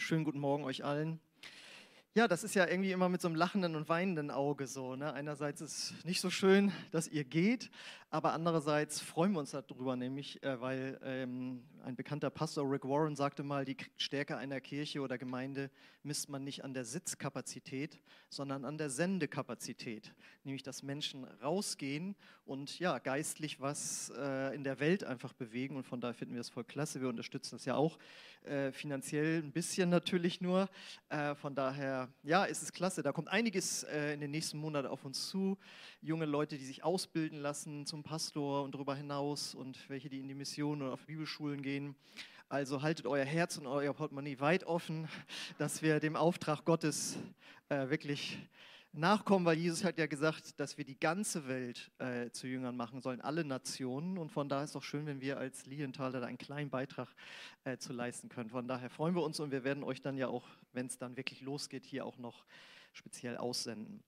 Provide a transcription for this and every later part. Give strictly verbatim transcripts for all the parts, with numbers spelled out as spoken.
Schönen guten Morgen euch allen. Ja, das ist ja irgendwie immer mit so einem lachenden und weinenden Auge so, ne? Einerseits ist es nicht so schön, dass ihr geht, aber andererseits freuen wir uns darüber, nämlich, äh, weil ähm, ein bekannter Pastor, Rick Warren, sagte mal, die K- Stärke einer Kirche oder Gemeinde misst man nicht an der Sitzkapazität, sondern an der Sendekapazität. Nämlich, dass Menschen rausgehen und ja, geistlich was äh, in der Welt einfach bewegen, und von daher finden wir es voll klasse. Wir unterstützen das ja auch äh, finanziell ein bisschen natürlich nur. Äh, von daher, ja, ist es klasse. Da kommt einiges äh, in den nächsten Monaten auf uns zu. Junge Leute, die sich ausbilden lassen zum Pastor und darüber hinaus, und welche, die in die Mission oder auf Bibelschulen gehen. Also haltet euer Herz und euer Portemonnaie weit offen, dass wir dem Auftrag Gottes äh, wirklich nachkommen, weil Jesus hat ja gesagt, dass wir die ganze Welt äh, zu Jüngern machen sollen, alle Nationen. Und von daher ist es doch schön, wenn wir als Lilienthaler da einen kleinen Beitrag äh, zu leisten können. Von daher freuen wir uns, und wir werden euch dann ja auch, wenn es dann wirklich losgeht, hier auch noch speziell aussenden.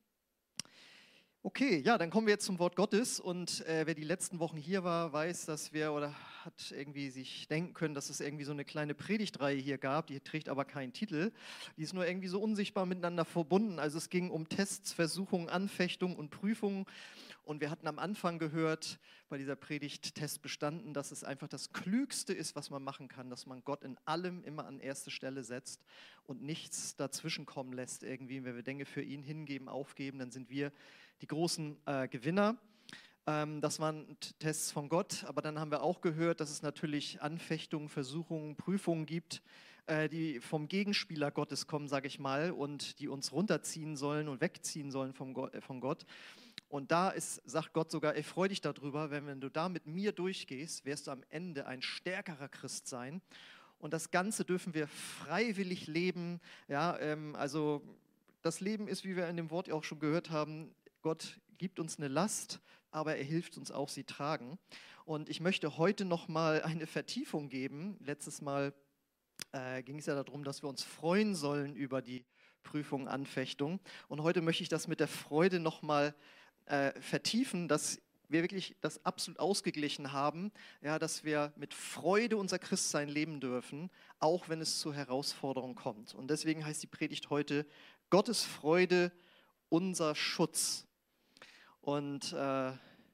Okay, ja, dann kommen wir jetzt zum Wort Gottes, und äh, wer die letzten Wochen hier war, weiß, dass wir oder hat irgendwie sich denken können, dass es irgendwie so eine kleine Predigtreihe hier gab, die trägt aber keinen Titel, die ist nur irgendwie so unsichtbar miteinander verbunden. Also es ging um Tests, Versuchungen, Anfechtungen und Prüfungen, und wir hatten am Anfang gehört, bei dieser Predigt Test bestanden, dass es einfach das Klügste ist, was man machen kann, dass man Gott in allem immer an erste Stelle setzt und nichts dazwischen kommen lässt irgendwie. Wenn wir Dinge für ihn hingeben, aufgeben, dann sind wir die großen äh, Gewinner. Ähm, das waren T- Tests von Gott, aber dann haben wir auch gehört, dass es natürlich Anfechtungen, Versuchungen, Prüfungen gibt, äh, die vom Gegenspieler Gottes kommen, sage ich mal, und die uns runterziehen sollen und wegziehen sollen vom Go- äh, von Gott. Und da ist, sagt Gott sogar, ey, freu dich darüber, wenn, wenn du da mit mir durchgehst, wirst du am Ende ein stärkerer Christ sein. Und das Ganze dürfen wir freiwillig leben. Ja, ähm, also das Leben ist, wie wir in dem Wort auch schon gehört haben, Gott gibt uns eine Last, aber er hilft uns auch, sie tragen. Und ich möchte heute noch mal eine Vertiefung geben. Letztes Mal äh, ging es ja darum, dass wir uns freuen sollen über die Prüfung, Anfechtung. Und heute möchte ich das mit der Freude noch mal äh, vertiefen, dass wir wirklich das absolut ausgeglichen haben, ja, dass wir mit Freude unser Christsein leben dürfen, auch wenn es zu Herausforderungen kommt. Und deswegen heißt die Predigt heute Gottes Freude, unser Schutz. Und äh,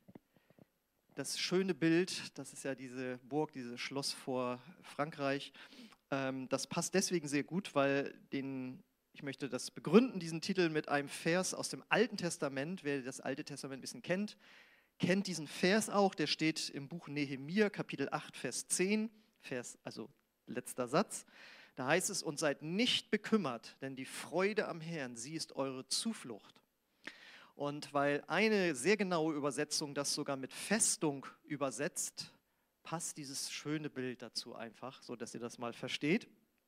das schöne Bild, das ist ja diese Burg, dieses Schloss vor Frankreich, ähm, das passt deswegen sehr gut, weil den, ich möchte das begründen, diesen Titel mit einem Vers aus dem Alten Testament. Wer das Alte Testament ein bisschen kennt, kennt diesen Vers auch. Der steht im Buch Nehemia, Kapitel acht, Vers zehn, Vers, also letzter Satz. Da heißt es: Und seid nicht bekümmert, denn die Freude am Herrn, sie ist eure Zuflucht. Und weil eine sehr genaue Übersetzung das sogar mit Festung übersetzt, passt dieses schöne Bild dazu einfach, so dass ihr das mal versteht.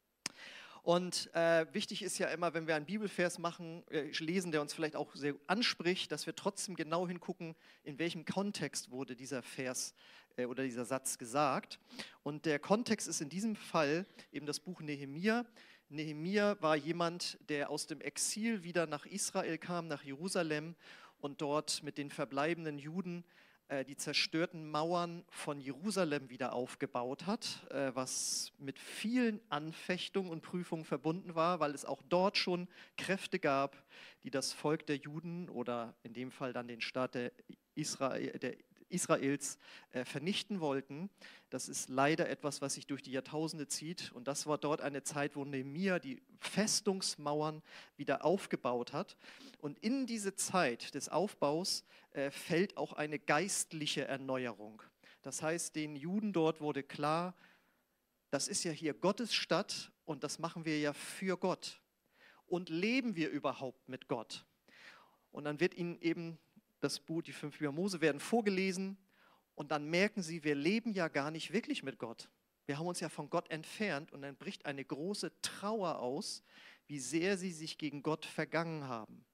Und äh, wichtig ist ja immer, wenn wir einen Bibelvers machen, äh, lesen, der uns vielleicht auch sehr anspricht, dass wir trotzdem genau hingucken, in welchem Kontext wurde dieser Vers äh, oder dieser Satz gesagt. Und der Kontext ist in diesem Fall eben das Buch Nehemia. Nehemia war jemand, der aus dem Exil wieder nach Israel kam, nach Jerusalem, und dort mit den verbleibenden Juden äh, die zerstörten Mauern von Jerusalem wieder aufgebaut hat, äh, was mit vielen Anfechtungen und Prüfungen verbunden war, weil es auch dort schon Kräfte gab, die das Volk der Juden oder in dem Fall dann den Staat der Israel, der Israels äh, vernichten wollten. Das ist leider etwas, was sich durch die Jahrtausende zieht. Und das war dort eine Zeit, wo Nehemia die Festungsmauern wieder aufgebaut hat. Und in diese Zeit des Aufbaus äh, fällt auch eine geistliche Erneuerung. Das heißt, den Juden dort wurde klar, das ist ja hier Gottes Stadt, und das machen wir ja für Gott. Und leben wir überhaupt mit Gott? Und dann wird ihnen eben das Buch, die fünf Bücher Mose werden vorgelesen, und dann merken sie, wir leben ja gar nicht wirklich mit Gott. Wir haben uns ja von Gott entfernt, und dann bricht eine große Trauer aus, wie sehr sie sich gegen Gott vergangen haben.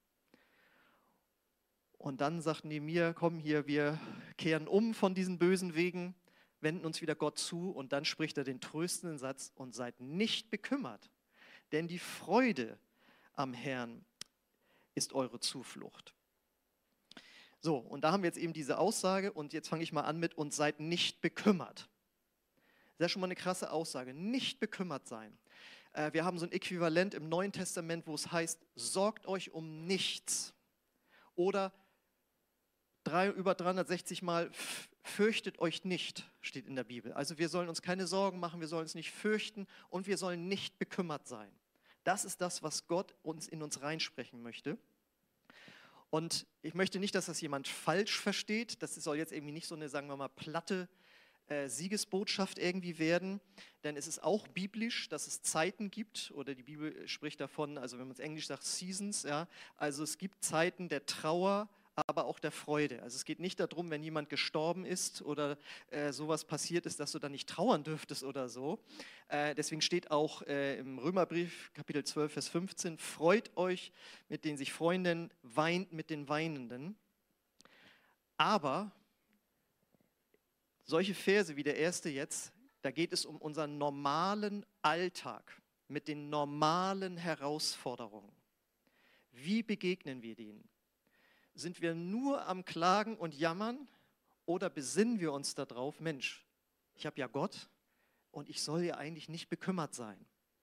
Und dann sagt Nehemia, komm hier, wir kehren um von diesen bösen Wegen, wenden uns wieder Gott zu, und dann spricht er den tröstenden Satz: Und seid nicht bekümmert, denn die Freude am Herrn ist eure Zuflucht. So, und da haben wir jetzt eben diese Aussage, und jetzt fange ich mal an mit: Und seid nicht bekümmert. Das ist ja schon mal eine krasse Aussage, nicht bekümmert sein. Äh, wir haben so ein Äquivalent im Neuen Testament, wo es heißt, sorgt euch um nichts. Oder drei, über dreihundertsechzig Mal, fürchtet euch nicht, steht in der Bibel. Also wir sollen uns keine Sorgen machen, wir sollen uns nicht fürchten und wir sollen nicht bekümmert sein. Das ist das, was Gott uns in uns reinsprechen möchte. Und ich möchte nicht, dass das jemand falsch versteht. Das soll jetzt irgendwie nicht so eine, sagen wir mal, platte äh, Siegesbotschaft irgendwie werden. Denn es ist auch biblisch, dass es Zeiten gibt, oder die Bibel spricht davon, also wenn man es Englisch sagt, Seasons, ja. Also es gibt Zeiten der Trauer, aber auch der Freude. Also es geht nicht darum, wenn jemand gestorben ist oder äh, sowas passiert ist, dass du dann nicht trauern dürftest oder so. Äh, deswegen steht auch äh, im Römerbrief, Kapitel zwölf, Vers fünfzehn, freut euch mit den sich Freunden, weint mit den Weinenden. Aber solche Verse wie der erste jetzt, da geht es um unseren normalen Alltag mit den normalen Herausforderungen. Wie begegnen wir denen? Sind wir nur am Klagen und Jammern oder besinnen wir uns darauf, Mensch, ich habe ja Gott und ich soll ja eigentlich nicht bekümmert sein.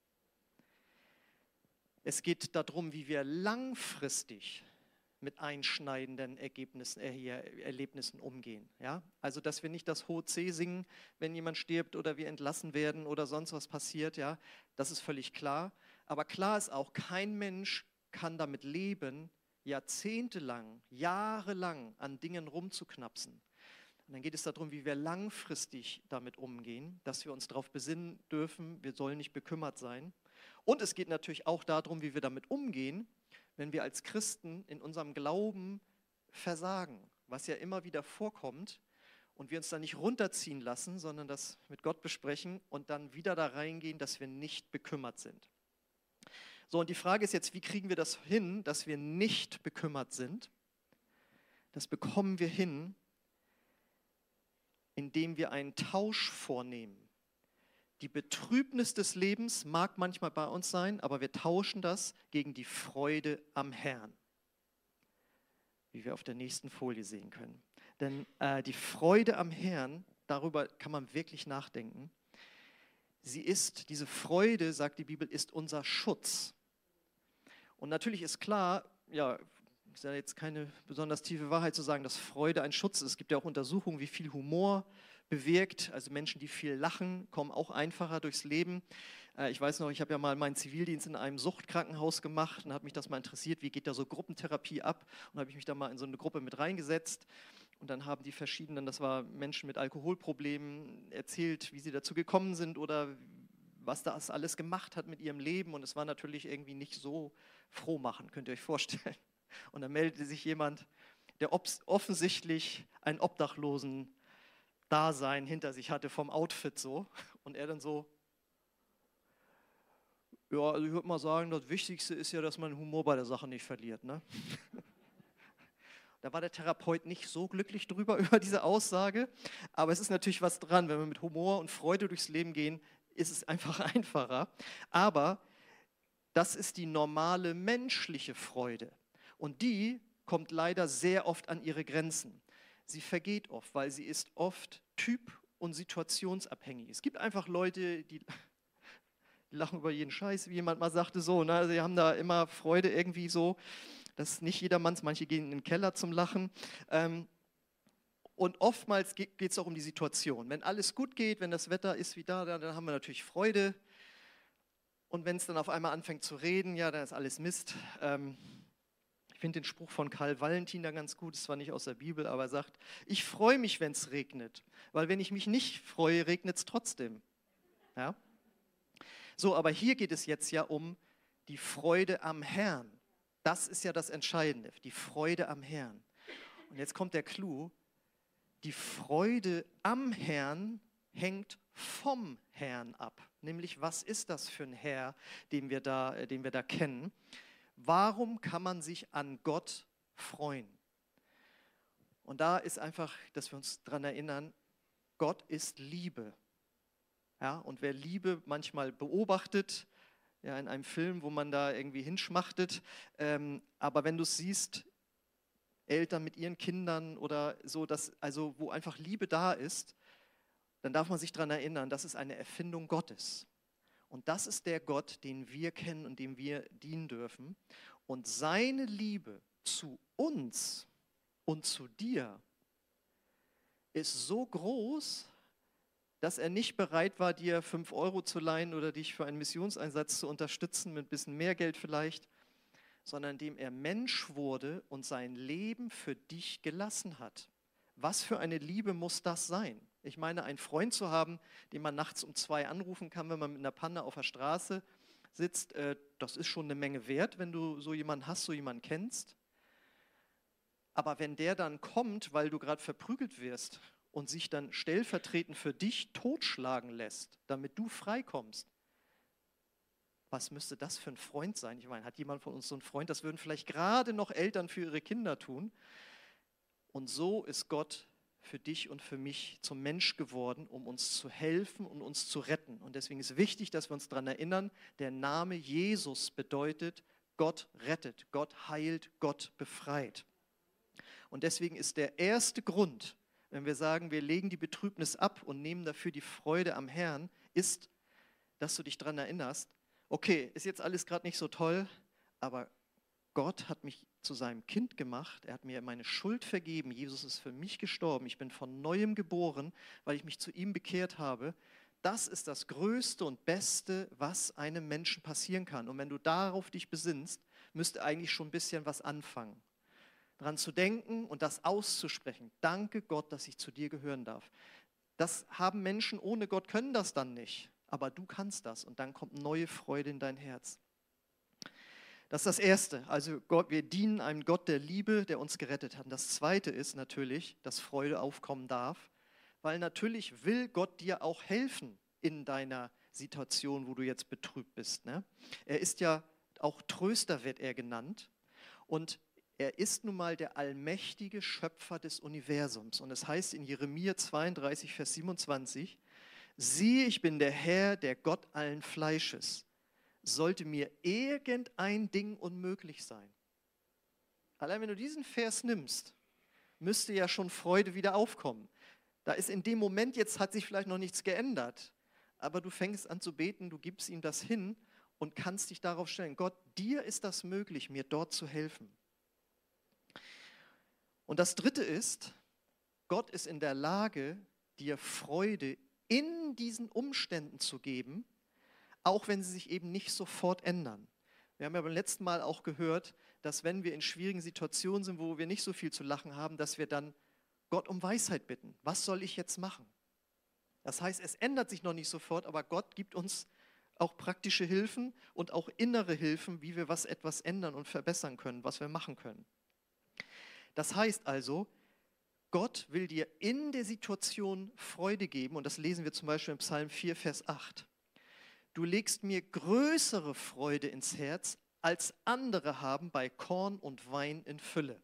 Es geht darum, wie wir langfristig mit einschneidenden Ergebnissen, äh, Erlebnissen umgehen. Ja? Also, dass wir nicht das hohe C singen, wenn jemand stirbt oder wir entlassen werden oder sonst was passiert. Ja? Das ist völlig klar. Aber klar ist auch, kein Mensch kann damit leben, jahrzehntelang, jahrelang an Dingen rumzuknapsen. Und dann geht es darum, wie wir langfristig damit umgehen, dass wir uns darauf besinnen dürfen, wir sollen nicht bekümmert sein. Und es geht natürlich auch darum, wie wir damit umgehen, wenn wir als Christen in unserem Glauben versagen, was ja immer wieder vorkommt und wir uns da nicht runterziehen lassen, sondern das mit Gott besprechen und dann wieder da reingehen, dass wir nicht bekümmert sind. So, und die Frage ist jetzt, wie kriegen wir das hin, dass wir nicht bekümmert sind? Das bekommen wir hin, indem wir einen Tausch vornehmen. Die Betrübnis des Lebens mag manchmal bei uns sein, aber wir tauschen das gegen die Freude am Herrn, wie wir auf der nächsten Folie sehen können. Denn äh, die Freude am Herrn, darüber kann man wirklich nachdenken. Sie ist, diese Freude, sagt die Bibel, ist unser Schutz. Und natürlich ist klar, ja, ist ja jetzt keine besonders tiefe Wahrheit zu sagen, dass Freude ein Schutz ist. Es gibt ja auch Untersuchungen, wie viel Humor bewirkt. Also Menschen, die viel lachen, kommen auch einfacher durchs Leben. Äh, ich weiß noch, ich habe ja mal meinen Zivildienst in einem Suchtkrankenhaus gemacht und hat mich das mal interessiert, wie geht da so Gruppentherapie ab. Und habe ich mich da mal in so eine Gruppe mit reingesetzt. Und dann haben die verschiedenen, das war Menschen mit Alkoholproblemen, erzählt, wie sie dazu gekommen sind oder was das alles gemacht hat mit ihrem Leben. Und es war natürlich irgendwie nicht so frohmachend, könnt ihr euch vorstellen. Und dann meldete sich jemand, der offensichtlich ein Obdachlosen-Dasein hinter sich hatte, vom Outfit so. Und er dann so, ja, also ich würde mal sagen, das Wichtigste ist ja, dass man Humor bei der Sache nicht verliert, ne? Da war der Therapeut nicht so glücklich drüber, über diese Aussage. Aber es ist natürlich was dran, wenn wir mit Humor und Freude durchs Leben gehen, ist es einfach einfacher. Aber das ist die normale menschliche Freude. Und die kommt leider sehr oft an ihre Grenzen. Sie vergeht oft, weil sie ist oft typ- und situationsabhängig. Es gibt einfach Leute, die, die lachen über jeden Scheiß, wie jemand mal sagte, so, ne? Sie haben da immer Freude irgendwie so. Das ist nicht jedermanns, manche gehen in den Keller zum Lachen. Ähm, und oftmals geht es auch um die Situation. Wenn alles gut geht, wenn das Wetter ist wie da, dann, dann haben wir natürlich Freude. Und wenn es dann auf einmal anfängt zu reden, ja, dann ist alles Mist. Ähm, ich finde den Spruch von Karl Valentin da ganz gut, ist zwar nicht aus der Bibel, aber er sagt, ich freue mich, wenn es regnet, weil wenn ich mich nicht freue, regnet es trotzdem. Ja? So, aber hier geht es jetzt ja um die Freude am Herrn. Das ist ja das Entscheidende, die Freude am Herrn. Und jetzt kommt der Clou, die Freude am Herrn hängt vom Herrn ab. Nämlich, was ist das für ein Herr, den wir da, den wir da kennen? Warum kann man sich an Gott freuen? Und da ist einfach, dass wir uns daran erinnern, Gott ist Liebe. Ja, und wer Liebe manchmal beobachtet, ja, in einem Film, wo man da irgendwie hinschmachtet, ähm, aber wenn du es siehst, Eltern mit ihren Kindern oder so, dass, also wo einfach Liebe da ist, dann darf man sich daran erinnern, das ist eine Erfindung Gottes. Und das ist der Gott, den wir kennen und dem wir dienen dürfen. Und seine Liebe zu uns und zu dir ist so groß, dass er nicht bereit war, dir fünf Euro zu leihen oder dich für einen Missionseinsatz zu unterstützen, mit ein bisschen mehr Geld vielleicht, sondern indem er Mensch wurde und sein Leben für dich gelassen hat. Was für eine Liebe muss das sein? Ich meine, einen Freund zu haben, den man nachts um zwei anrufen kann, wenn man mit einer Panne auf der Straße sitzt, äh, das ist schon eine Menge wert, wenn du so jemanden hast, so jemanden kennst. Aber wenn der dann kommt, weil du gerade verprügelt wirst und sich dann stellvertretend für dich totschlagen lässt, damit du freikommst, was müsste das für ein Freund sein? Ich meine, hat jemand von uns so einen Freund? Das würden vielleicht gerade noch Eltern für ihre Kinder tun. Und so ist Gott für dich und für mich zum Mensch geworden, um uns zu helfen und uns zu retten. Und deswegen ist wichtig, dass wir uns daran erinnern, der Name Jesus bedeutet, Gott rettet, Gott heilt, Gott befreit. Und deswegen ist der erste Grund, wenn wir sagen, wir legen die Betrübnis ab und nehmen dafür die Freude am Herrn, ist, dass du dich daran erinnerst, okay, ist jetzt alles gerade nicht so toll, aber Gott hat mich zu seinem Kind gemacht, er hat mir meine Schuld vergeben, Jesus ist für mich gestorben, ich bin von Neuem geboren, weil ich mich zu ihm bekehrt habe. Das ist das Größte und Beste, was einem Menschen passieren kann. Und wenn du darauf dich besinnst, müsste eigentlich schon ein bisschen was anfangen. Daran zu denken und das auszusprechen. Danke Gott, dass ich zu dir gehören darf. Das haben Menschen ohne Gott, können das dann nicht. Aber du kannst das und dann kommt neue Freude in dein Herz. Das ist das Erste. Also Gott, wir dienen einem Gott der Liebe, der uns gerettet hat. Und das Zweite ist natürlich, dass Freude aufkommen darf, weil natürlich will Gott dir auch helfen in deiner Situation, wo du jetzt betrübt bist. Ne? Er ist ja auch Tröster, wird er genannt. Und er ist nun mal der allmächtige Schöpfer des Universums. Und es heißt in Jeremia zweiunddreißig, Vers siebenundzwanzig, siehe, ich bin der Herr, der Gott allen Fleisches. Sollte mir irgendein Ding unmöglich sein? Allein wenn du diesen Vers nimmst, müsste ja schon Freude wieder aufkommen. Da ist in dem Moment, jetzt hat sich vielleicht noch nichts geändert, aber du fängst an zu beten, du gibst ihm das hin und kannst dich darauf stellen, Gott, dir ist das möglich, mir dort zu helfen. Und das Dritte ist, Gott ist in der Lage, dir Freude in diesen Umständen zu geben, auch wenn sie sich eben nicht sofort ändern. Wir haben ja beim letzten Mal auch gehört, dass wenn wir in schwierigen Situationen sind, wo wir nicht so viel zu lachen haben, dass wir dann Gott um Weisheit bitten. Was soll ich jetzt machen? Das heißt, es ändert sich noch nicht sofort, aber Gott gibt uns auch praktische Hilfen und auch innere Hilfen, wie wir was etwas ändern und verbessern können, was wir machen können. Das heißt also, Gott will dir in der Situation Freude geben, und das lesen wir zum Beispiel im Psalm vier, Vers acht. Du legst mir größere Freude ins Herz, als andere haben bei Korn und Wein in Fülle.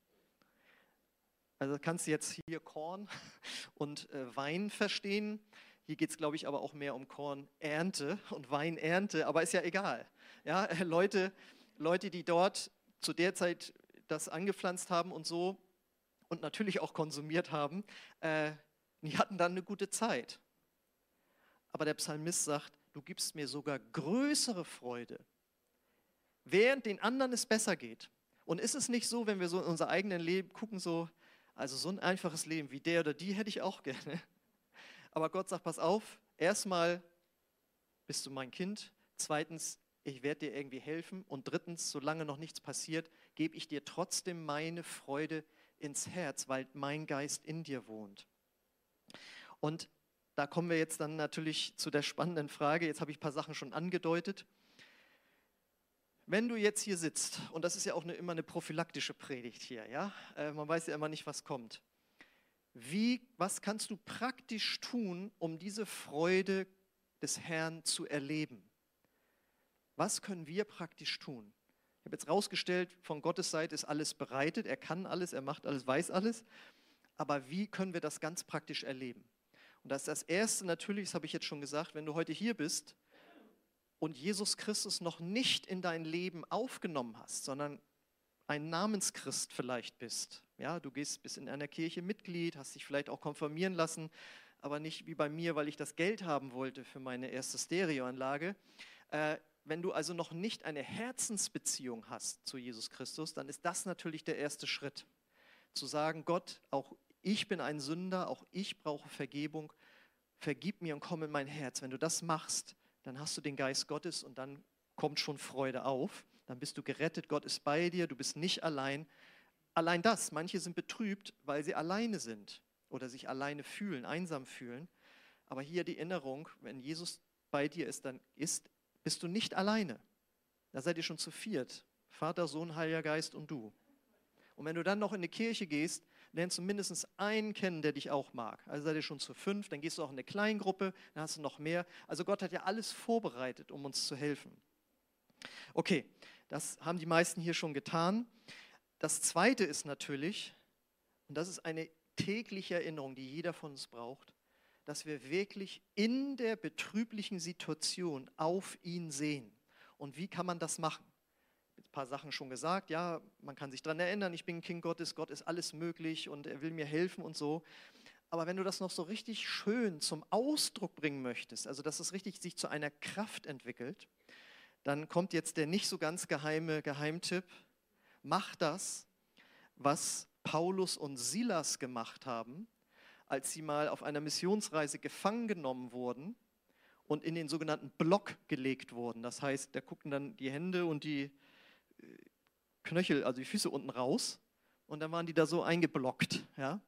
Also kannst du jetzt hier Korn und äh, Wein verstehen. Hier geht es, glaube ich, aber auch mehr um Kornernte und Weinernte, aber ist ja egal. Ja, äh, Leute, Leute, die dort zu der Zeit das angepflanzt haben und so und natürlich auch konsumiert haben, äh, die hatten dann eine gute Zeit. Aber der Psalmist sagt, du gibst mir sogar größere Freude, während den anderen es besser geht. Und ist es nicht so, wenn wir so in unser eigenes Leben gucken, so, also so ein einfaches Leben wie der oder die hätte ich auch gerne. Aber Gott sagt, pass auf, erstmal bist du mein Kind, zweitens, ich werde dir irgendwie helfen und drittens, solange noch nichts passiert, gebe ich dir trotzdem meine Freude ins Herz, weil mein Geist in dir wohnt. Und da kommen wir jetzt dann natürlich zu der spannenden Frage, jetzt habe ich ein paar Sachen schon angedeutet. Wenn du jetzt hier sitzt, und das ist ja auch eine, immer eine prophylaktische Predigt hier, ja, äh, man weiß ja immer nicht, was kommt. Wie, was kannst du praktisch tun, um diese Freude des Herrn zu erleben? Was können wir praktisch tun? Ich habe jetzt rausgestellt, von Gottes Seite ist alles bereitet, er kann alles, er macht alles, weiß alles. Aber wie können wir das ganz praktisch erleben? Und das ist das Erste natürlich, das habe ich jetzt schon gesagt, wenn du heute hier bist und Jesus Christus noch nicht in dein Leben aufgenommen hast, sondern ein Namenschrist vielleicht bist. Ja, du gehst, bist in einer Kirche Mitglied, hast dich vielleicht auch konfirmieren lassen, aber nicht wie bei mir, weil ich das Geld haben wollte für meine erste Stereoanlage. Äh, wenn du also noch nicht eine Herzensbeziehung hast zu Jesus Christus, dann ist das natürlich der erste Schritt. Zu sagen, Gott, auch ich bin ein Sünder, auch ich brauche Vergebung, vergib mir und komm in mein Herz. Wenn du das machst, dann hast du den Geist Gottes und dann kommt schon Freude auf. Dann bist du gerettet, Gott ist bei dir, du bist nicht allein. Allein das, manche sind betrübt, weil sie alleine sind oder sich alleine fühlen, einsam fühlen. Aber hier die Erinnerung, wenn Jesus bei dir ist, dann ist, bist du nicht alleine. Da seid ihr schon zu viert. Vater, Sohn, Heiliger Geist und du. Und wenn du dann noch in die Kirche gehst, lernst du mindestens einen kennen, der dich auch mag. Also seid ihr schon zu fünf, dann gehst du auch in eine Kleingruppe, dann hast du noch mehr. Also Gott hat ja alles vorbereitet, um uns zu helfen. Okay, das haben die meisten hier schon getan. Das Zweite ist natürlich, und das ist eine tägliche Erinnerung, die jeder von uns braucht, dass wir wirklich in der betrüblichen Situation auf ihn sehen. Und wie kann man das machen? Ein paar Sachen schon gesagt, ja, man kann sich daran erinnern, ich bin ein Kind Gottes, Gott ist alles möglich und er will mir helfen und so. Aber wenn du das noch so richtig schön zum Ausdruck bringen möchtest, also dass es richtig sich zu einer Kraft entwickelt, dann kommt jetzt der nicht so ganz geheime Geheimtipp. Mach das, was Paulus und Silas gemacht haben, als sie mal auf einer Missionsreise gefangen genommen wurden und in den sogenannten Block gelegt wurden. Das heißt, da guckten dann die Hände und die Knöchel, also die Füße unten raus und dann waren die da so eingeblockt. Ja?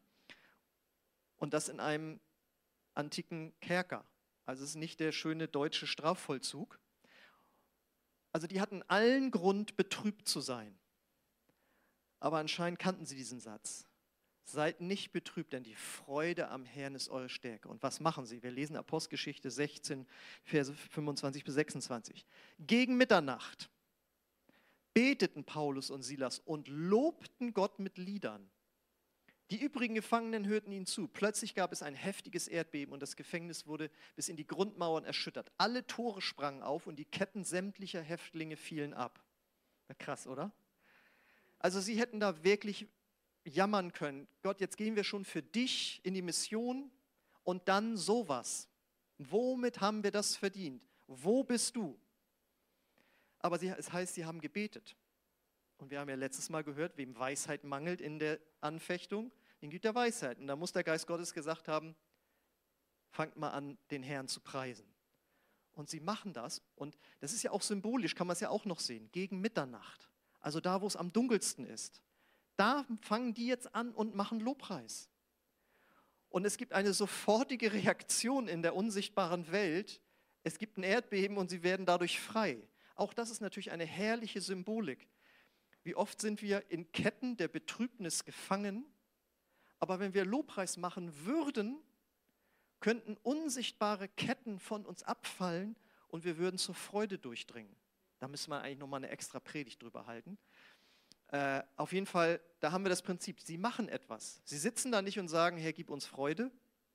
Und das in einem antiken Kerker. Also es ist nicht der schöne deutsche Strafvollzug. Also die hatten allen Grund, betrübt zu sein. Aber anscheinend kannten sie diesen Satz. Seid nicht betrübt, denn die Freude am Herrn ist eure Stärke. Und was machen sie? Wir lesen Apostelgeschichte sechzehn, Verse fünfundzwanzig bis sechsundzwanzig. Gegen Mitternacht beteten Paulus und Silas und lobten Gott mit Liedern. Die übrigen Gefangenen hörten ihnen zu. Plötzlich gab es ein heftiges Erdbeben und das Gefängnis wurde bis in die Grundmauern erschüttert. Alle Tore sprangen auf und die Ketten sämtlicher Häftlinge fielen ab. Na krass, oder? Also sie hätten da wirklich jammern können. Gott, jetzt gehen wir schon für dich in die Mission und dann sowas. Womit haben wir das verdient? Wo bist du? Aber sie, es heißt, sie haben gebetet. Und wir haben ja letztes Mal gehört, wem Weisheit mangelt in der Anfechtung, den gibt er Weisheit. Und da muss der Geist Gottes gesagt haben, fangt mal an, den Herrn zu preisen. Und sie machen das. Und das ist ja auch symbolisch, kann man es ja auch noch sehen, gegen Mitternacht. Also da, wo es am dunkelsten ist. Da fangen die jetzt an und machen Lobpreis. Und es gibt eine sofortige Reaktion in der unsichtbaren Welt. Es gibt ein Erdbeben und sie werden dadurch frei. Auch das ist natürlich eine herrliche Symbolik. Wie oft sind wir in Ketten der Betrübnis gefangen, aber wenn wir Lobpreis machen würden, könnten unsichtbare Ketten von uns abfallen und wir würden zur Freude durchdringen. Da müssen wir eigentlich nochmal eine extra Predigt drüber halten. Äh, auf jeden Fall, da haben wir das Prinzip, sie machen etwas. Sie sitzen da nicht und sagen, Herr, gib uns Freude,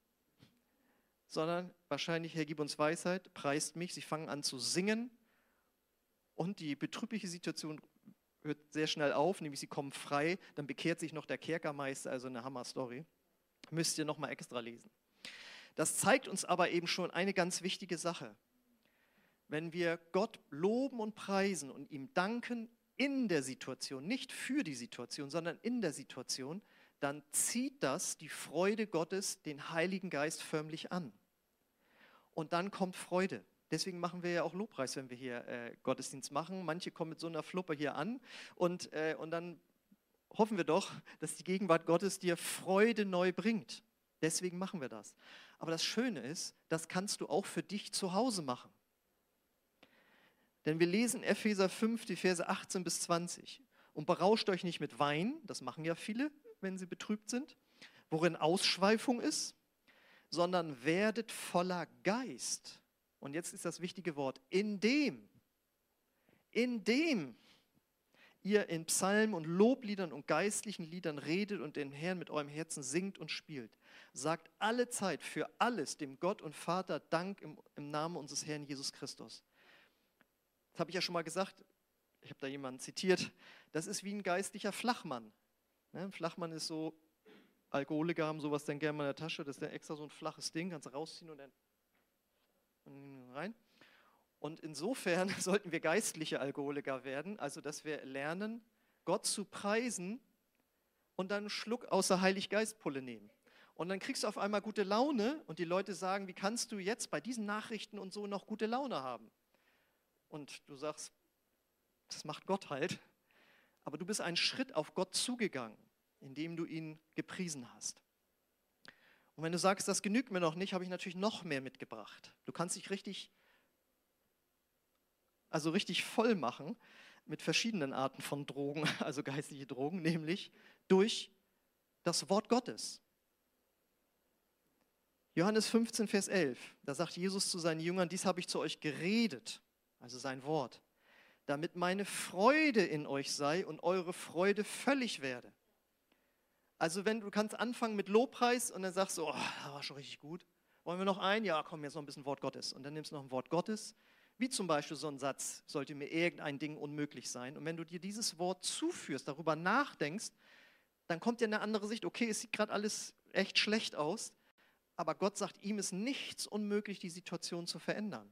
sondern wahrscheinlich, Herr, gib uns Weisheit, preist mich. Sie fangen an zu singen und die betrübliche Situation hört sehr schnell auf, nämlich sie kommen frei, dann bekehrt sich noch der Kerkermeister, also eine Hammer-Story. Müsst ihr nochmal extra lesen. Das zeigt uns aber eben schon eine ganz wichtige Sache. Wenn wir Gott loben und preisen und ihm danken in der Situation, nicht für die Situation, sondern in der Situation, dann zieht das die Freude Gottes, den Heiligen Geist förmlich an. Und dann kommt Freude. Deswegen machen wir ja auch Lobpreis, wenn wir hier äh, Gottesdienst machen. Manche kommen mit so einer Fluppe hier an und, äh, und dann hoffen wir doch, dass die Gegenwart Gottes dir Freude neu bringt. Deswegen machen wir das. Aber das Schöne ist, das kannst du auch für dich zu Hause machen. Denn wir lesen Epheser fünf, die Verse achtzehn bis zwanzig. Und berauscht euch nicht mit Wein, das machen ja viele, wenn sie betrübt sind, worin Ausschweifung ist, sondern werdet voller Geist. Und jetzt ist das wichtige Wort, indem, indem ihr in Psalmen und Lobliedern und geistlichen Liedern redet und den Herrn mit eurem Herzen singt und spielt. Sagt alle Zeit für alles dem Gott und Vater Dank im, im Namen unseres Herrn Jesus Christus. Das habe ich ja schon mal gesagt, ich habe da jemanden zitiert, das ist wie ein geistlicher Flachmann. Ein Flachmann ist so Alkoholiker haben sowas dann gerne mal in der Tasche, das ist dann extra so ein flaches Ding, kannst du rausziehen und dann rein. Und insofern sollten wir geistliche Alkoholiker werden, also dass wir lernen, Gott zu preisen und dann einen Schluck aus der Heiliggeistpulle nehmen. Und dann kriegst du auf einmal gute Laune und die Leute sagen, wie kannst du jetzt bei diesen Nachrichten und so noch gute Laune haben? Und du sagst, das macht Gott halt. Aber du bist einen Schritt auf Gott zugegangen, indem du ihn gepriesen hast. Und wenn du sagst, das genügt mir noch nicht, habe ich natürlich noch mehr mitgebracht. Du kannst dich richtig, also richtig voll machen mit verschiedenen Arten von Drogen, also geistliche Drogen, nämlich durch das Wort Gottes. Johannes fünfzehn, Vers elf, da sagt Jesus zu seinen Jüngern, dies habe ich zu euch geredet, also sein Wort, damit meine Freude in euch sei und eure Freude völlig werde. Also wenn du kannst anfangen mit Lobpreis und dann sagst du, oh, das war schon richtig gut. Wollen wir noch ein? Ja, komm, jetzt noch ein bisschen Wort Gottes. Und dann nimmst du noch ein Wort Gottes, wie zum Beispiel so ein Satz, sollte mir irgendein Ding unmöglich sein. Und wenn du dir dieses Wort zuführst, darüber nachdenkst, dann kommt dir eine andere Sicht, okay, es sieht gerade alles echt schlecht aus, aber Gott sagt, ihm ist nichts unmöglich, die Situation zu verändern.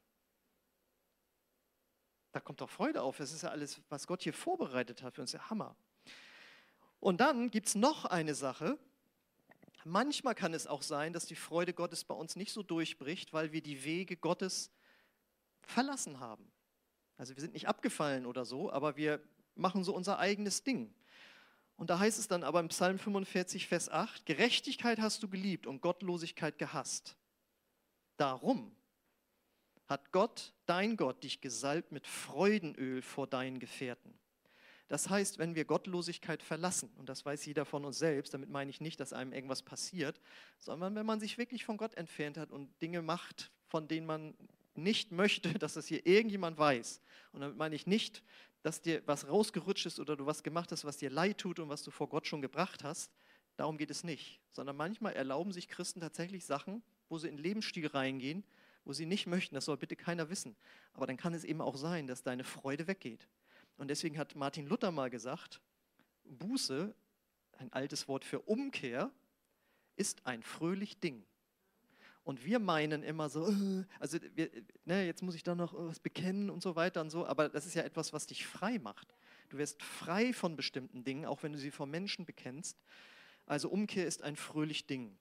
Da kommt doch Freude auf. Das ist ja alles, was Gott hier vorbereitet hat für uns, der Hammer. Und dann gibt es noch eine Sache. Manchmal kann es auch sein, dass die Freude Gottes bei uns nicht so durchbricht, weil wir die Wege Gottes verlassen haben. Also wir sind nicht abgefallen oder so, aber wir machen so unser eigenes Ding. Und da heißt es dann aber im Psalm fünfundvierzig, Vers acht, Gerechtigkeit hast du geliebt und Gottlosigkeit gehasst. Darum hat Gott, dein Gott, dich gesalbt mit Freudenöl vor deinen Gefährten. Das heißt, wenn wir Gottlosigkeit verlassen, und das weiß jeder von uns selbst, damit meine ich nicht, dass einem irgendwas passiert, sondern wenn man sich wirklich von Gott entfernt hat und Dinge macht, von denen man nicht möchte, dass das hier irgendjemand weiß. Und damit meine ich nicht, dass dir was rausgerutscht ist oder du was gemacht hast, was dir leid tut und was du vor Gott schon gebracht hast. Darum geht es nicht. Sondern manchmal erlauben sich Christen tatsächlich Sachen, wo sie in den Lebensstil reingehen, wo sie nicht möchten. Das soll bitte keiner wissen. Aber dann kann es eben auch sein, dass deine Freude weggeht. Und deswegen hat Martin Luther mal gesagt, Buße, ein altes Wort für Umkehr, ist ein fröhlich Ding. Und wir meinen immer so, also wir, ne, jetzt muss ich da noch was bekennen und so weiter und so, aber das ist ja etwas, was dich frei macht. Du wirst frei von bestimmten Dingen, auch wenn du sie vor Menschen bekennst. Also Umkehr ist ein fröhlich Ding.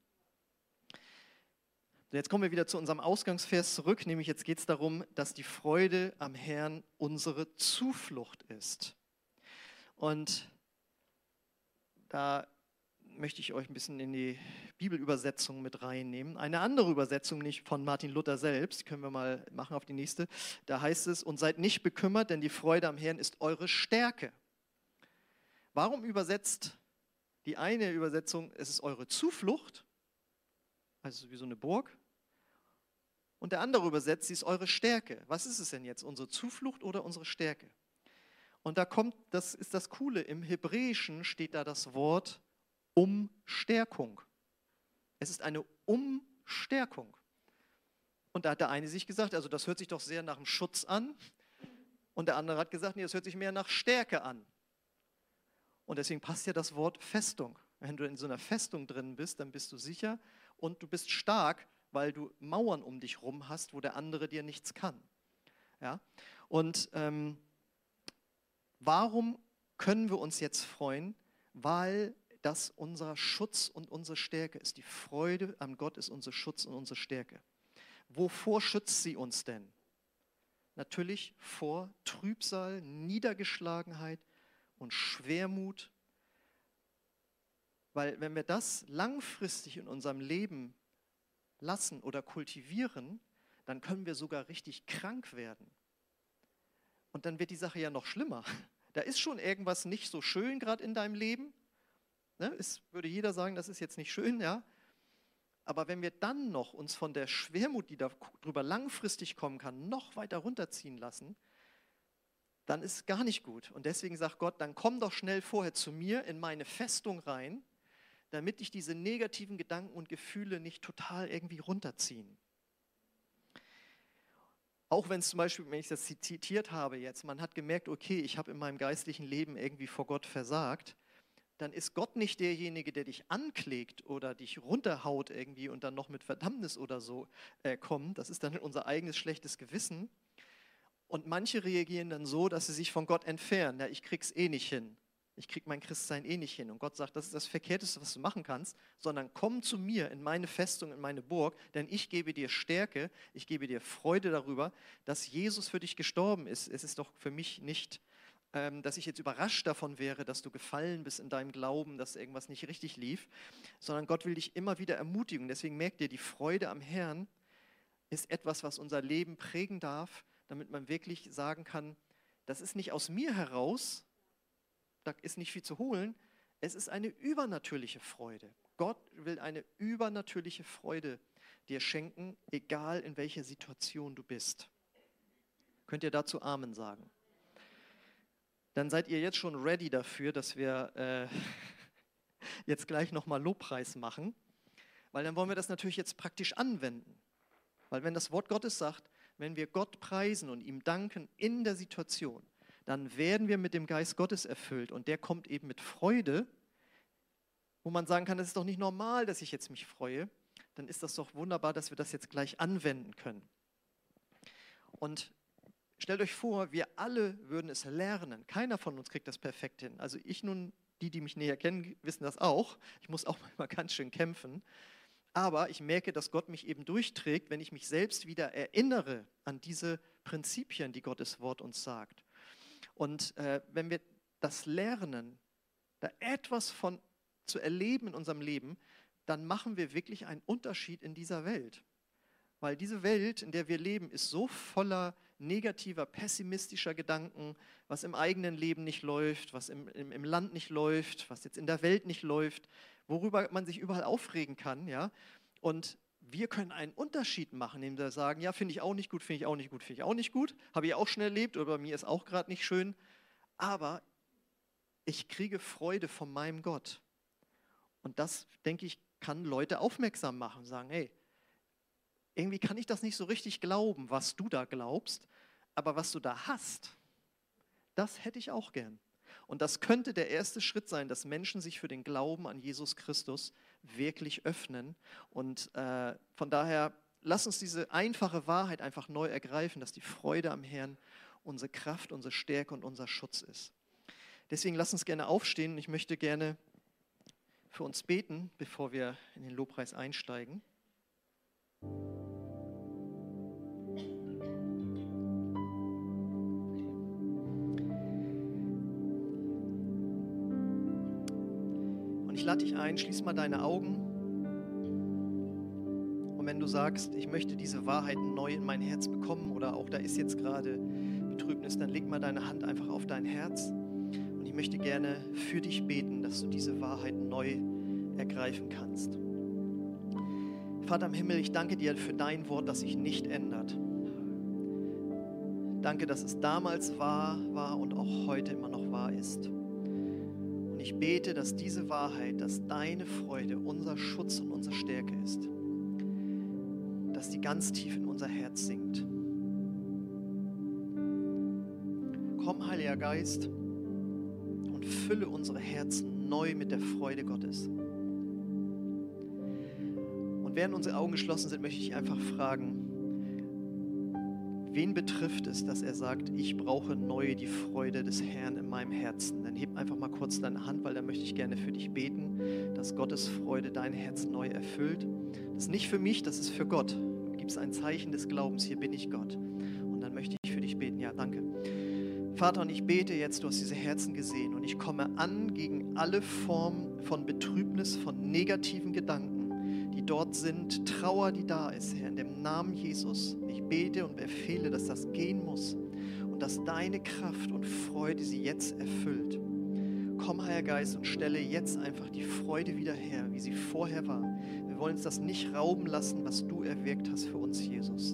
Jetzt kommen wir wieder zu unserem Ausgangsvers zurück, nämlich jetzt geht es darum, dass die Freude am Herrn unsere Zuflucht ist. Und da möchte ich euch ein bisschen in die Bibelübersetzung mit reinnehmen. Eine andere Übersetzung, nicht von Martin Luther selbst, können wir mal machen auf die nächste. Da heißt es, und seid nicht bekümmert, denn die Freude am Herrn ist eure Stärke. Warum übersetzt die eine Übersetzung, es ist eure Zuflucht, also wie so eine Burg, und der andere übersetzt, sie ist eure Stärke. Was ist es denn jetzt, unsere Zuflucht oder unsere Stärke? Und da kommt, das ist das Coole, im Hebräischen steht da das Wort Umstärkung. Es ist eine Umstärkung. Und da hat der eine sich gesagt, also das hört sich doch sehr nach dem Schutz an. Und der andere hat gesagt, nee, das hört sich mehr nach Stärke an. Und deswegen passt ja das Wort Festung. Wenn du in so einer Festung drin bist, dann bist du sicher und du bist stark, weil du Mauern um dich rum hast, wo der andere dir nichts kann. Ja? Und ähm, warum können wir uns jetzt freuen? Weil das unser Schutz und unsere Stärke ist. Die Freude an Gott ist unser Schutz und unsere Stärke. Wovor schützt sie uns denn? Natürlich vor Trübsal, Niedergeschlagenheit und Schwermut. Weil wenn wir das langfristig in unserem Leben lassen oder kultivieren, dann können wir sogar richtig krank werden. Und dann wird die Sache ja noch schlimmer. Da ist schon irgendwas nicht so schön gerade in deinem Leben. Ne? Es würde jeder sagen, das ist jetzt nicht schön, ja. Aber wenn wir dann noch uns von der Schwermut, die darüber langfristig kommen kann, noch weiter runterziehen lassen, dann ist es gar nicht gut. Und deswegen sagt Gott, dann komm doch schnell vorher zu mir in meine Festung rein, damit dich diese negativen Gedanken und Gefühle nicht total irgendwie runterziehen. Auch wenn es zum Beispiel, wenn ich das zitiert habe jetzt, man hat gemerkt, okay, ich habe in meinem geistlichen Leben irgendwie vor Gott versagt, dann ist Gott nicht derjenige, der dich anklägt oder dich runterhaut irgendwie und dann noch mit Verdammnis oder so äh, kommt. Das ist dann unser eigenes schlechtes Gewissen. Und manche reagieren dann so, dass sie sich von Gott entfernen. Ja, ich krieg's eh nicht hin. Ich krieg mein Christsein eh nicht hin. Und Gott sagt, das ist das Verkehrteste, was du machen kannst, sondern komm zu mir in meine Festung, in meine Burg, denn ich gebe dir Stärke, ich gebe dir Freude darüber, dass Jesus für dich gestorben ist. Es ist doch für mich nicht Ähm, dass ich jetzt überrascht davon wäre, dass du gefallen bist in deinem Glauben, dass irgendwas nicht richtig lief, sondern Gott will dich immer wieder ermutigen. Deswegen merkt ihr, die Freude am Herrn ist etwas, was unser Leben prägen darf, damit man wirklich sagen kann, das ist nicht aus mir heraus, da ist nicht viel zu holen, es ist eine übernatürliche Freude. Gott will eine übernatürliche Freude dir schenken, egal in welcher Situation du bist. Könnt ihr dazu Amen sagen? Dann seid ihr jetzt schon ready dafür, dass wir äh, jetzt gleich nochmal Lobpreis machen, weil dann wollen wir das natürlich jetzt praktisch anwenden. Weil wenn das Wort Gottes sagt, wenn wir Gott preisen und ihm danken in der Situation, dann werden wir mit dem Geist Gottes erfüllt und der kommt eben mit Freude, wo man sagen kann, das ist doch nicht normal, dass ich jetzt mich freue, dann ist das doch wunderbar, dass wir das jetzt gleich anwenden können. Und stellt euch vor, wir alle würden es lernen. Keiner von uns kriegt das perfekt hin. Also ich nun, die, die mich näher kennen, wissen das auch. Ich muss auch manchmal ganz schön kämpfen. Aber ich merke, dass Gott mich eben durchträgt, wenn ich mich selbst wieder erinnere an diese Prinzipien, die Gottes Wort uns sagt. Und äh, wenn wir das lernen, da etwas von zu erleben in unserem Leben, dann machen wir wirklich einen Unterschied in dieser Welt. Weil diese Welt, in der wir leben, ist so voller negativer, pessimistischer Gedanken, was im eigenen Leben nicht läuft, was im, im, im Land nicht läuft, was jetzt in der Welt nicht läuft, worüber man sich überall aufregen kann. Ja? Und wir können einen Unterschied machen, indem wir sagen, ja, finde ich auch nicht gut, finde ich auch nicht gut, finde ich auch nicht gut, habe ich auch schon erlebt oder bei mir ist auch gerade nicht schön, aber ich kriege Freude von meinem Gott. Und das, denke ich, kann Leute aufmerksam machen, sagen, hey, irgendwie kann ich das nicht so richtig glauben, was du da glaubst, aber was du da hast, das hätte ich auch gern. Und das könnte der erste Schritt sein, dass Menschen sich für den Glauben an Jesus Christus wirklich öffnen. Und äh, von daher, lass uns diese einfache Wahrheit einfach neu ergreifen, dass die Freude am Herrn unsere Kraft, unsere Stärke und unser Schutz ist. Deswegen lass uns gerne aufstehen und ich möchte gerne für uns beten, bevor wir in den Lobpreis einsteigen. Und ich lade dich ein, schließ mal deine Augen. Und wenn du sagst, ich möchte diese Wahrheiten neu in mein Herz bekommen oder auch da ist jetzt gerade Betrübnis, dann leg mal deine Hand einfach auf dein Herz. Und ich möchte gerne für dich beten, dass du diese Wahrheiten neu ergreifen kannst. Vater im Himmel, ich danke dir für dein Wort, das sich nicht ändert. Danke, dass es damals wahr war und auch heute immer noch wahr ist. Und ich bete, dass diese Wahrheit, dass deine Freude unser Schutz und unsere Stärke ist, dass die ganz tief in unser Herz sinkt. Komm, Heiliger Geist, und fülle unsere Herzen neu mit der Freude Gottes. Und während unsere Augen geschlossen sind, möchte ich einfach fragen, wen betrifft es, dass er sagt, ich brauche neu die Freude des Herrn in meinem Herzen? Dann heb einfach mal kurz deine Hand, weil da möchte ich gerne für dich beten, dass Gottes Freude dein Herz neu erfüllt. Das ist nicht für mich, das ist für Gott. Du gibst ein Zeichen des Glaubens, hier bin ich Gott. Und dann möchte ich für dich beten. Ja, danke. Vater, und ich bete jetzt, du hast diese Herzen gesehen und ich komme an gegen alle Formen von Betrübnis, von negativen Gedanken, die dort sind, Trauer, die da ist, Herr, in dem Namen Jesus. Ich bete und befehle, dass das gehen muss und dass deine Kraft und Freude sie jetzt erfüllt. Komm, Heiliger Geist, und stelle jetzt einfach die Freude wieder her, wie sie vorher war. Wir wollen uns das nicht rauben lassen, was du erwirkt hast für uns, Jesus.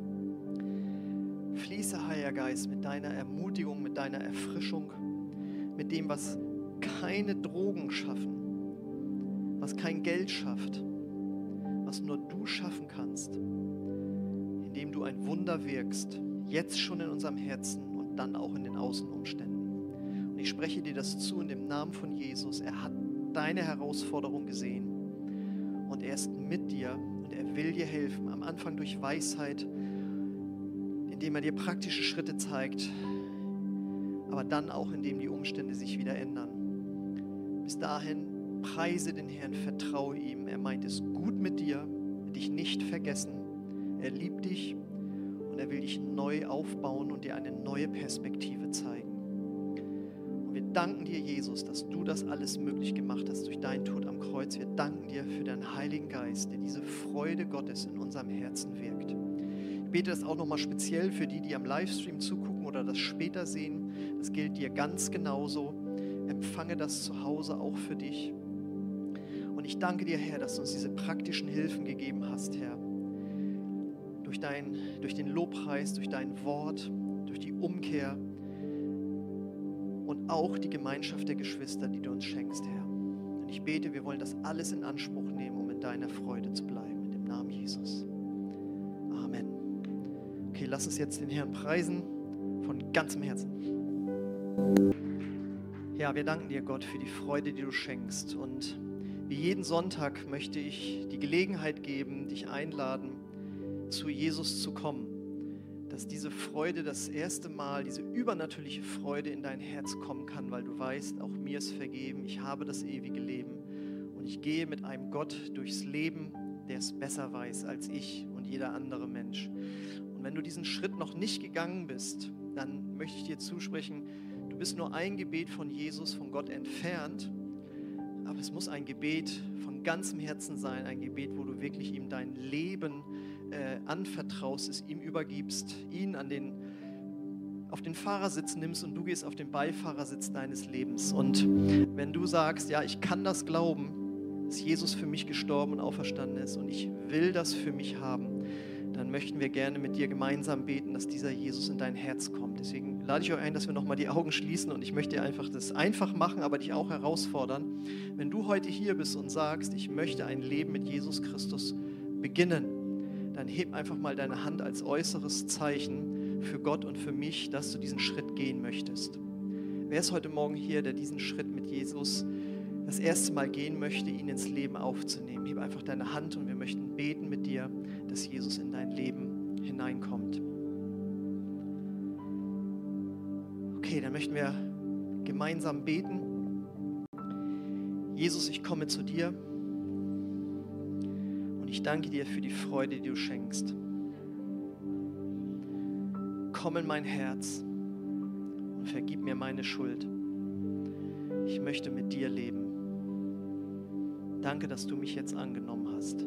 Fließe, Heiliger Geist, mit deiner Ermutigung, mit deiner Erfrischung, mit dem, was keine Drogen schaffen, was kein Geld schafft, was nur du schaffen kannst, indem du ein Wunder wirkst, jetzt schon in unserem Herzen und dann auch in den Außenumständen. Und ich spreche dir das zu in dem Namen von Jesus. Er hat deine Herausforderung gesehen und er ist mit dir und er will dir helfen. Am Anfang durch Weisheit, indem er dir praktische Schritte zeigt, aber dann auch, indem die Umstände sich wieder ändern. Bis dahin preise den Herrn, vertraue ihm. Er meint es gut mit dir, dich nicht vergessen. Er liebt dich und er will dich neu aufbauen und dir eine neue Perspektive zeigen. Und wir danken dir, Jesus, dass du das alles möglich gemacht hast durch deinen Tod am Kreuz. Wir danken dir für deinen Heiligen Geist, der diese Freude Gottes in unserem Herzen wirkt. Ich bete das auch nochmal speziell für die, die am Livestream zugucken oder das später sehen. Das gilt dir ganz genauso. Empfange das zu Hause auch für dich. Und ich danke dir, Herr, dass du uns diese praktischen Hilfen gegeben hast, Herr. Durch, dein, durch den Lobpreis, durch dein Wort, durch die Umkehr und auch die Gemeinschaft der Geschwister, die du uns schenkst, Herr. Und ich bete, wir wollen das alles in Anspruch nehmen, um in deiner Freude zu bleiben. In dem Namen Jesus. Amen. Okay, lass uns jetzt den Herrn preisen von ganzem Herzen. Ja, wir danken dir, Gott, für die Freude, die du schenkst. Und wie jeden Sonntag möchte ich die Gelegenheit geben, dich einladen, zu Jesus zu kommen. Dass diese Freude das erste Mal, diese übernatürliche Freude in dein Herz kommen kann, weil du weißt, auch mir ist vergeben, ich habe das ewige Leben. Und ich gehe mit einem Gott durchs Leben, der es besser weiß als ich und jeder andere Mensch. Und wenn du diesen Schritt noch nicht gegangen bist, dann möchte ich dir zusprechen, du bist nur ein Gebet von Jesus, von Gott entfernt, aber es muss ein Gebet von ganzem Herzen sein, ein Gebet, wo du wirklich ihm dein Leben äh, anvertraust, es ihm übergibst, ihn an den, auf den Fahrersitz nimmst und du gehst auf den Beifahrersitz deines Lebens. Und wenn du sagst, ja, ich kann das glauben, dass Jesus für mich gestorben und auferstanden ist und ich will das für mich haben, dann möchten wir gerne mit dir gemeinsam beten, dass dieser Jesus in dein Herz kommt. Deswegen lade ich euch ein, dass wir nochmal die Augen schließen und ich möchte dir einfach das einfach machen, aber dich auch herausfordern. Wenn du heute hier bist und sagst, ich möchte ein Leben mit Jesus Christus beginnen, dann heb einfach mal deine Hand als äußeres Zeichen für Gott und für mich, dass du diesen Schritt gehen möchtest. Wer ist heute Morgen hier, der diesen Schritt mit Jesus das erste Mal gehen möchte, ihn ins Leben aufzunehmen? Heb einfach deine Hand und wir möchten beten mit dir, dass Jesus in dein Leben hineinkommt. Okay, dann möchten wir gemeinsam beten. Jesus, ich komme zu dir und ich danke dir für die Freude, die du schenkst. Komm in mein Herz und vergib mir meine Schuld. Ich möchte mit dir leben. Danke, dass du mich jetzt angenommen hast.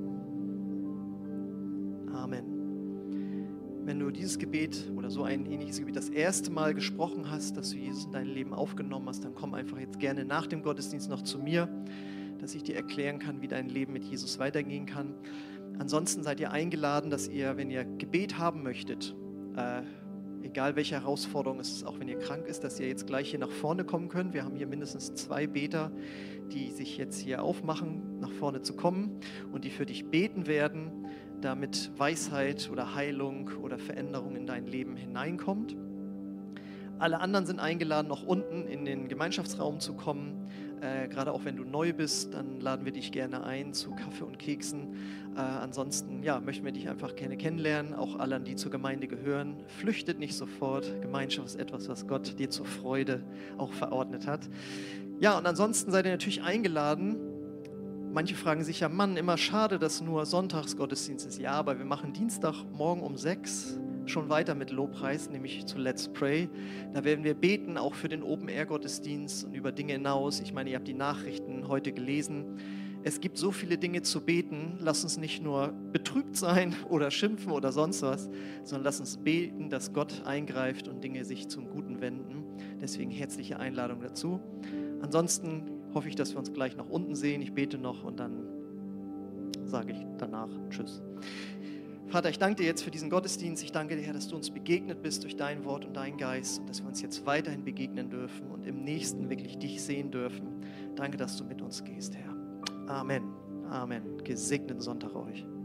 Amen. Wenn du dieses Gebet oder so ein ähnliches Gebet das erste Mal gesprochen hast, dass du Jesus in dein Leben aufgenommen hast, dann komm einfach jetzt gerne nach dem Gottesdienst noch zu mir, dass ich dir erklären kann, wie dein Leben mit Jesus weitergehen kann. Ansonsten seid ihr eingeladen, dass ihr, wenn ihr Gebet haben möchtet, äh, egal welche Herausforderung es ist, auch wenn ihr krank ist, dass ihr jetzt gleich hier nach vorne kommen könnt. Wir haben hier mindestens zwei Beter, die sich jetzt hier aufmachen, nach vorne zu kommen und die für dich beten werden, damit Weisheit oder Heilung oder Veränderung in dein Leben hineinkommt. Alle anderen sind eingeladen, noch unten in den Gemeinschaftsraum zu kommen. Äh, gerade auch wenn du neu bist, dann laden wir dich gerne ein zu Kaffee und Keksen. Äh, ansonsten ja, möchten wir dich einfach gerne kennenlernen, auch alle, die zur Gemeinde gehören. Flüchtet nicht sofort. Gemeinschaft ist etwas, was Gott dir zur Freude auch verordnet hat. Ja, und ansonsten seid ihr natürlich eingeladen. Manche fragen sich ja, Mann, immer schade, dass nur Sonntagsgottesdienst ist. Ja, aber wir machen Dienstagmorgen um sechs schon weiter mit Lobpreis, nämlich zu Let's Pray. Da werden wir beten, auch für den Open-Air-Gottesdienst und über Dinge hinaus. Ich meine, ihr habt die Nachrichten heute gelesen. Es gibt so viele Dinge zu beten. Lass uns nicht nur betrübt sein oder schimpfen oder sonst was, sondern lass uns beten, dass Gott eingreift und Dinge sich zum Guten wenden. Deswegen herzliche Einladung dazu. Ansonsten hoffe ich, dass wir uns gleich nach unten sehen. Ich bete noch und dann sage ich danach Tschüss. Vater, ich danke dir jetzt für diesen Gottesdienst. Ich danke dir, Herr, dass du uns begegnet bist durch dein Wort und deinen Geist und dass wir uns jetzt weiterhin begegnen dürfen und im Nächsten wirklich dich sehen dürfen. Danke, dass du mit uns gehst, Herr. Amen. Amen. Gesegneten Sonntag euch.